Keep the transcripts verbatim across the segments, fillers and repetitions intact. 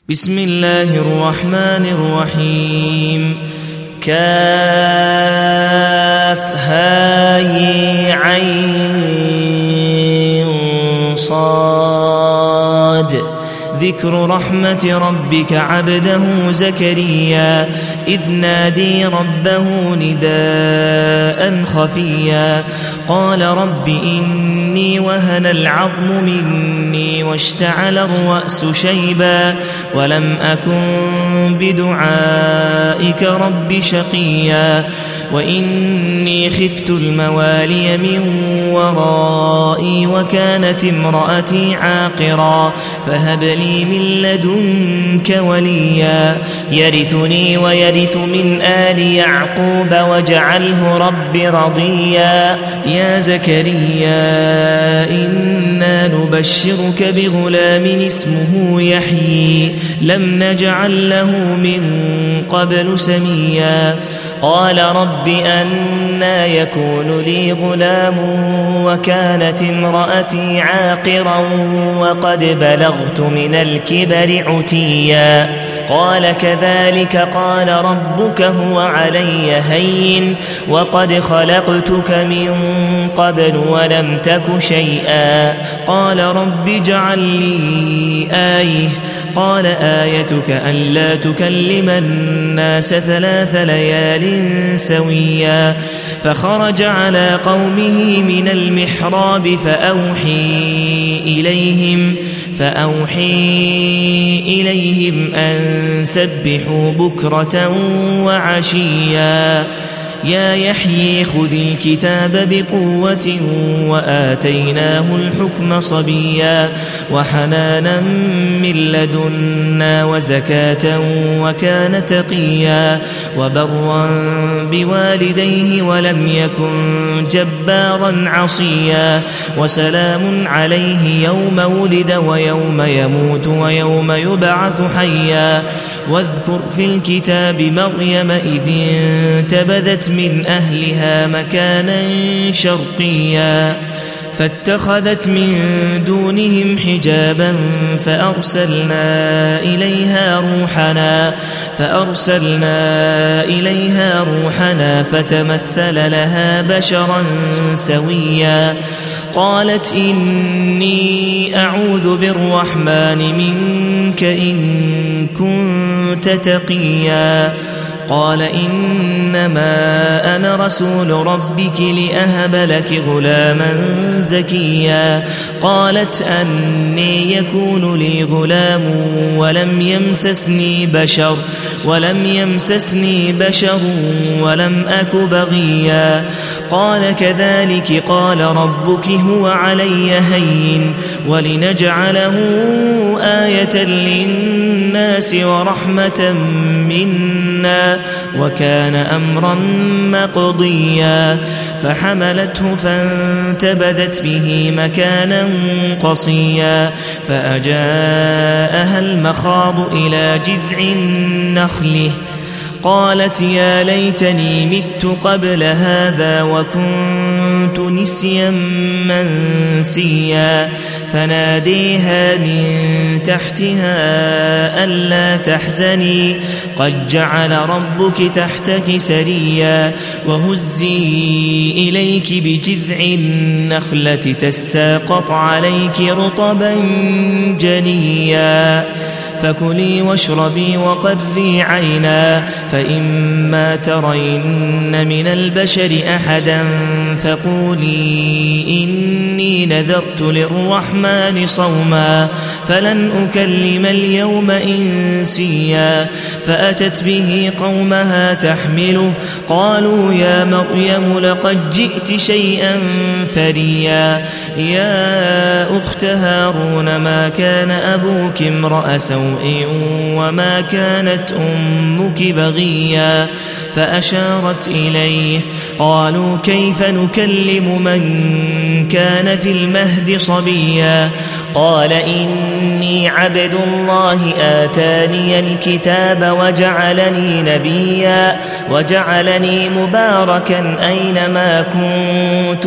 بسم الله الرحمن الرحيم. كاف هاي عين صاد. ذكر رحمة ربك عبده زكريا إذ نادي ربه نداء خفيا قال رب إني وهن العظم مني واشتعل الرأس شيبا ولم أكن بدعائك رب شقيا وإني خفت الموالي من ورائي وكانت امرأتي عاقرا فهب لي من لدنك وليا يرثني ويرث من آل يعقوب واجعله رب رضيا. يا زكريا إنا نبشرك بغلام اسمه يحيى لم نجعل له من قبل سميا قال رب أنى يكون لي غلام وكانت امرأتي عاقرا وقد بلغت من الكبر عتيا قال كذلك قال ربك هو علي هين وقد خلقتك من قبل ولم تك شيئا قال رب اجعل لي آية قال آيتك ألا تكلم الناس ثلاث ليال سويا فخرج على قومه من المحراب فأوحي إليهم فأوحي إليهم أن سبحوا بكرة وعشيا يا يحيى خذ الكتاب بقوة وآتيناه الحكم صبيا وحنانا من لدنا وزكاة وكان تقيا وبرا بوالديه ولم يكن جبارا عصيا وسلام عليه يوم ولد ويوم يموت ويوم يبعث حيا واذكر في الكتاب مريم إذ انتبذت من أهلها مكانا شرقيا فاتخذت من دونهم حجابا فأرسلنا إليها روحنا فأرسلنا إليها روحنا فتمثل لها بشرا سويا قالت إني أعوذ بالرحمن منك إن كنت تقيا قال إنما أنا رسول ربك لأهب لك غلاما زكيا قالت أني يكون لي غلام ولم يمسسني بشر ولم يمسسني بشر ولم أك بغيا قال كذلك قال ربك هو علي هين ولنجعله آية للناس ورحمة منا وكان أمرا مقضيا فحملته فانتبذت به مكانا قصيا فأجاءها المخاض إلى جذع النخل قالت يا ليتني مت قبل هذا وكنت نسيا منسيا فناديها من تحتها ألا تحزني قد جعل ربك تحتك سريا وهزي إليك بجذع النخلة تساقط عليك رطبا جنيا فكلي واشربي وقري عينا فإما ترين من البشر أحدا فقولي إني نذرت للرحمن صوما فلن أكلم اليوم إنسيا فأتت به قومها تحمله قالوا يا مريم لقد جئت شيئا فريا يا أخت هارون ما كان أبوك امرأ سوء وما كانت أمك بغيا فأشارت إليه قالوا كيف نكلم من كان في المهد صبيا قال إني عبد الله آتاني الكتاب وجعلني نبيا وجعلني مباركا أينما كنت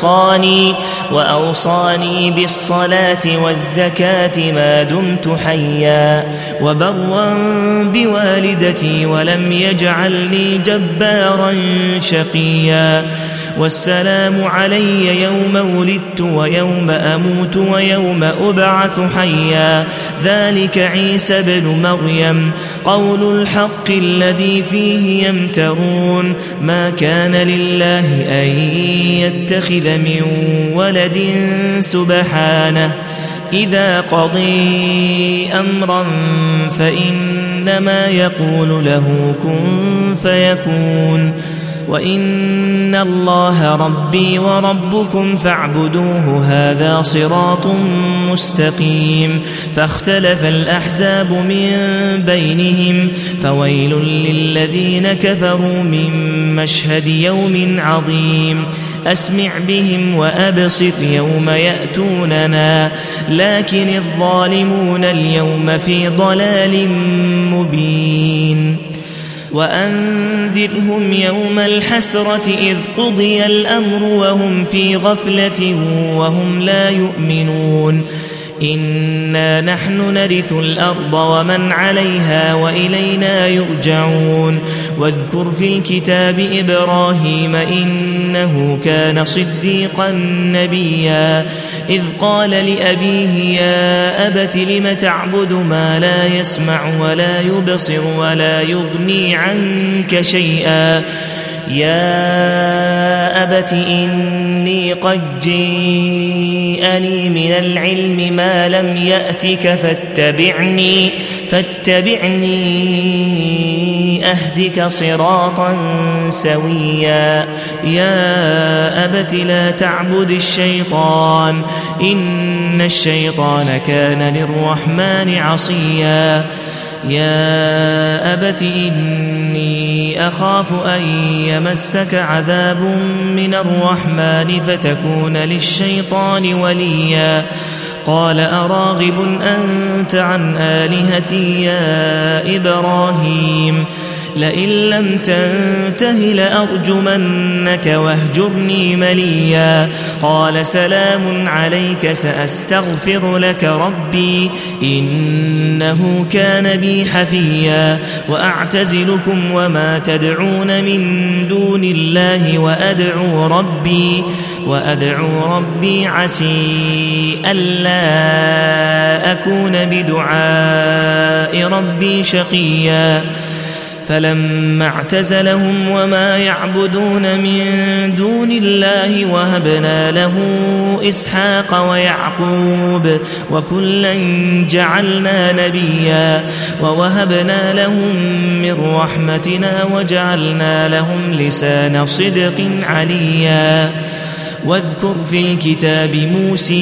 وأوصاني وأوصاني بالصلاة والزكاة ما دمت حيا هديا وبرا بوالدتي ولم يجعلني جبارا شقيا والسلام علي يوم ولدت ويوم أموت ويوم أبعث حيا ذلك عيسى بن مريم قول الحق الذي فيه يمترون ما كان لله أن يتخذ من ولد سبحانه إذا قضي أمرا فإنما يقول له كن فيكون وإن الله ربي وربكم فاعبدوه هذا صراط مستقيم فاختلف الأحزاب من بينهم فويل للذين كفروا من مشهد يوم عظيم أسمع بهم وأبصر يوم يأتوننا لكن الظالمون اليوم في ضلال مبين وأنذرهم يوم الحسرة إذ قضي الأمر وهم في غفلة وهم لا يؤمنون إنا نحن نرث الأرض ومن عليها وإلينا يرجعون واذكر في الكتاب إبراهيم إنه كان صديقا نبيا إذ قال لأبيه يا أبت لم تعبد ما لا يسمع ولا يبصر ولا يغني عنك شيئا يا أبت إني قد جيءني من العلم ما لم يأتك فاتبعني فاتبعني أهدك صراطا سويا يا أبت لا تعبد الشيطان إن الشيطان كان للرحمن عصيا يا أبت إني أخاف أن يمسك عذاب من الرحمن فتكون للشيطان وليا قال أراغب أنت عن آلهتي يا إبراهيم لئن لم تنته لأرجمنك واهجرني مليا قال سلام عليك سأستغفر لك ربي إنه كان بي حفيا وأعتزلكم وما تدعون من دون الله وأدعو ربي وأدعو ربي عسي ألا أكون بدعاء ربي شقيا فلما اعتزلهم وما يعبدون من دون الله وهبنا له إسحاق ويعقوب وكلا جعلنا نبيا ووهبنا لهم من رحمتنا وجعلنا لهم لسان صدق عليا واذكر في الكتاب موسى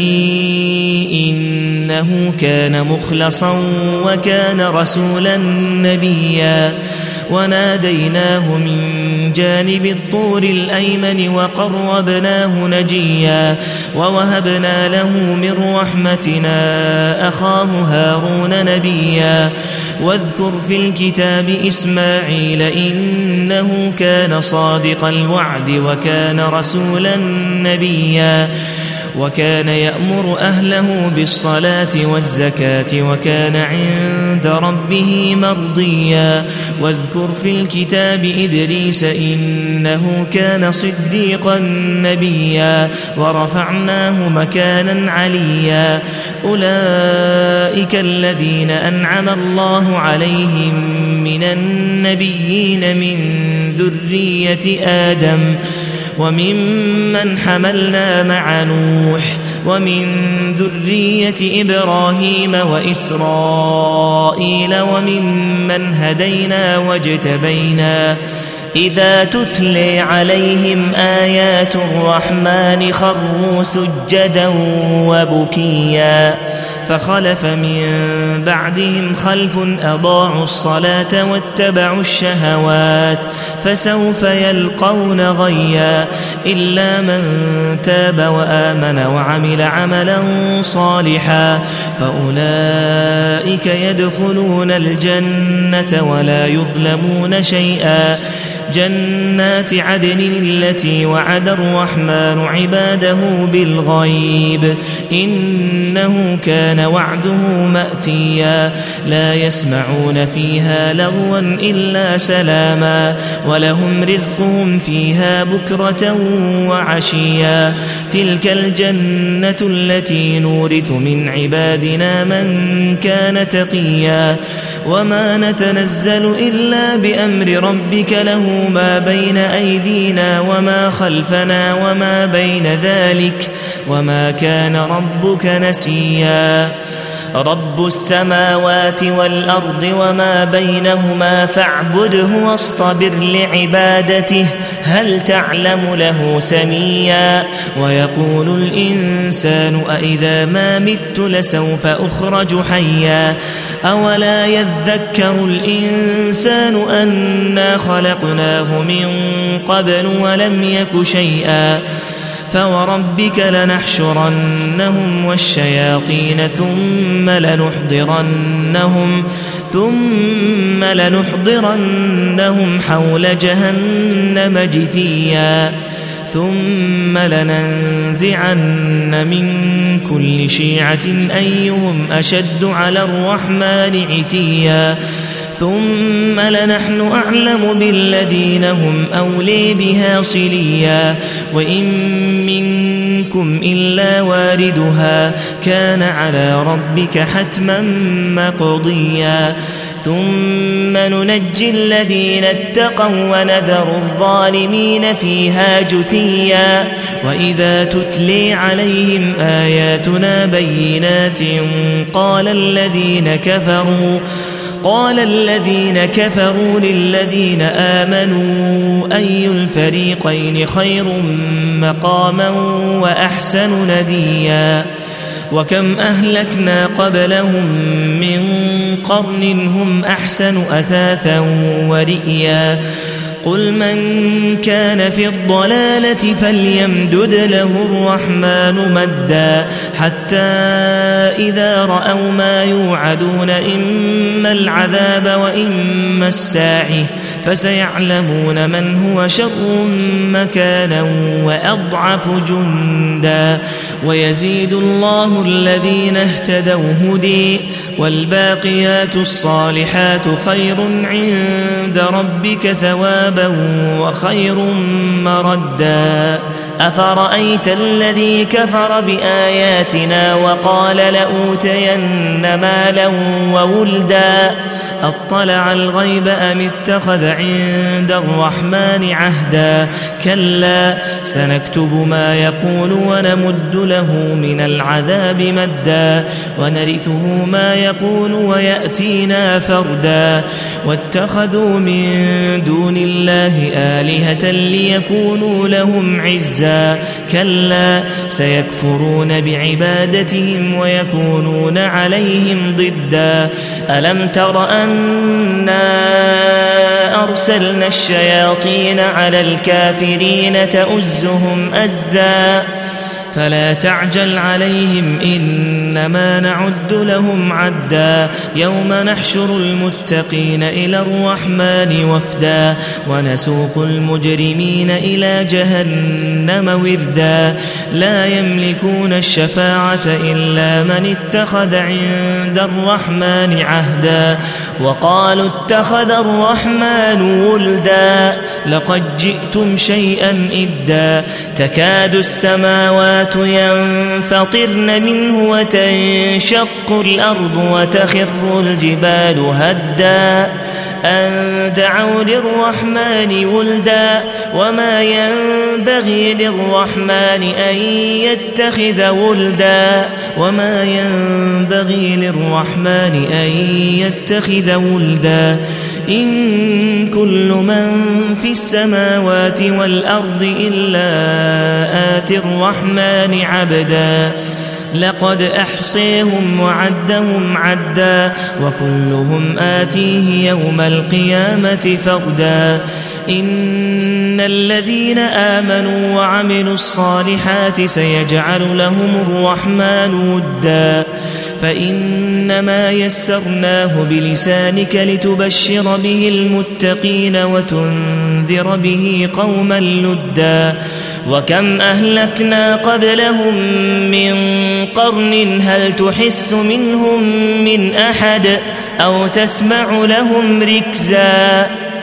إنه كان مخلصا وكان رسولا نبيا وناديناه من جانب الطور الأيمن وقربناه نجيا ووهبنا له من رحمتنا أخاه هارون نبيا واذكر في الكتاب إسماعيل إنه كان صادق الوعد وكان رسولا نبيا وكان يأمر أهله بالصلاة والزكاة وكان عند ربه مرضيا واذكر في الكتاب إدريس إنه كان صديقا نبيا ورفعناه مكانا عليا أولئك الذين أنعم الله عليهم من النبيين من ذرية آدم وممن حملنا مع نوح ومن ذرية إبراهيم وإسرائيل وممن هدينا واجتبينا إذا تتلي عليهم آيات الرحمن خروا سجدا وبكيا فخلف من بعدهم خلف أضاعوا الصلاة واتبعوا الشهوات فسوف يلقون غيا إلا من تاب وآمن وعمل عملا صالحا فأولئك يدخلون الجنة ولا يظلمون شيئا جنات عدن التي وعد الرحمن عباده بالغيب إنه كان كان وعده مأتيا لا يسمعون فيها لغوا إلا سلاما ولهم رزقهم فيها بكرة وعشيا تلك الجنة التي نورث من عبادنا من كان تقيا وما نتنزل إلا بأمر ربك له ما بين أيدينا وما خلفنا وما بين ذلك وما كان ربك نسيا رب السماوات والأرض وما بينهما فاعبده واصطبر لعبادته هل تعلم له سميا ويقول الإنسان أإذا ما مت لسوف أخرج حيا أولا يذكر الإنسان أنا خلقناه من قبل ولم يك شيئا فوربك لنحشرنهم والشياطين ثم لنحضرنهم ثم لنحضرنهم حول جهنم جثيا ثم لننزعن من كل شيعة أيهم أشد على الرحمن عتيا ثم لنحن أعلم بالذين هم أولي بها صليا وإن منكم إلا واردها كان على ربك حتما مقضيا ثم ننجي الذين اتقوا ونذر الظالمين فيها جثيا وإذا تتلي عليهم آياتنا بينات قال الذين كفروا قال الذين كفروا للذين آمنوا أي الفريقين خير مقاما وأحسن نديا وكم أهلكنا قبلهم من قرن هم أحسن أثاثا ورئيا قل من كان في الضلالة فليمدد له الرحمن مدا حتى إذا رأوا ما يوعدون إما العذاب وإما الساعة فسيعلمون من هو شر مكانا وأضعف جندا ويزيد الله الذين اهتدوا هدي والباقيات الصالحات خير عند ربك ثوابا وخير مردا أفرأيت الذي كفر بآياتنا وقال لأوتين مالا وولدا أطلع الغيب أم اتخذ عند الرحمن عهدا كلا سنكتب ما يقول ونمد له من العذاب مدا ونرثه ما يقول ويأتينا فردا واتخذوا من دون الله آلهة ليكونوا لهم عزا كلا سيكفرون بعبادتهم ويكونون عليهم ضدا ألم تر أنا أرسلنا الشياطين على الكافرين تؤزهم أزا فلا تعجل عليهم إنما نعد لهم عدا يوم نحشر المتقين إلى الرحمن وفدا ونسوق المجرمين إلى جهنم وردا لا يملكون الشفاعة إلا من اتخذ عند الرحمن عهدا وقالوا اتخذ الرحمن ولدا لقد جئتم شيئا إدا تكاد السماوات ينفطرن منه وتنشق الأرض وتخر الجبال هدا أن دعوا للرحمن ولدا وما ينبغي للرحمن أن يتخذ ولدا وما ينبغي للرحمن أن يتخذ ولدا إن كل من في السماوات والأرض إلا آتي الرحمن عبدا لقد أحصيهم وعدهم عدا وكلهم آتيه يوم القيامة فردا إن الذين آمنوا وعملوا الصالحات سيجعل لهم الرحمن ودا فإنما يسرناه بلسانك لتبشر به المتقين وتنذر به قوما لدا وكم أهلكنا قبلهم من قرن هل تحس منهم من أحد أو تسمع لهم ركزا